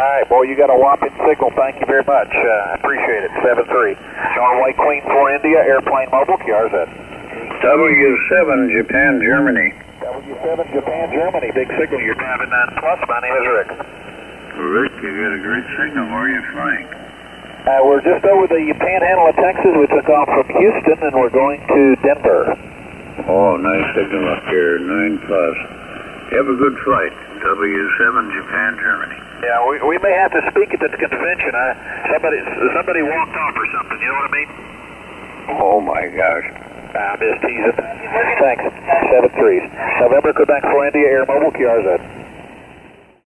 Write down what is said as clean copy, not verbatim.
right, boy, you got a whopping signal. Thank you very much. Appreciate it. 7-3. John White Queen for India, airplane mobile, QRZ. W7, Japan, Germany. W7, Japan, Germany. Big signal. You're driving 9 plus. My name is Rick. Rick, you got a great signal. Where are you flying? We're just over the panhandle of Texas. We took off from Houston, and we're going to Denver. Oh, nice signal up here, 9 plus. Have a good flight. W7, Japan, Germany. Yeah, we may have to speak at the convention. Somebody walked off or something, you know what I mean? Oh, my gosh. I'm just teasing. Thanks. 7-3. November, Quebec for India, Air Mobile, QRZ.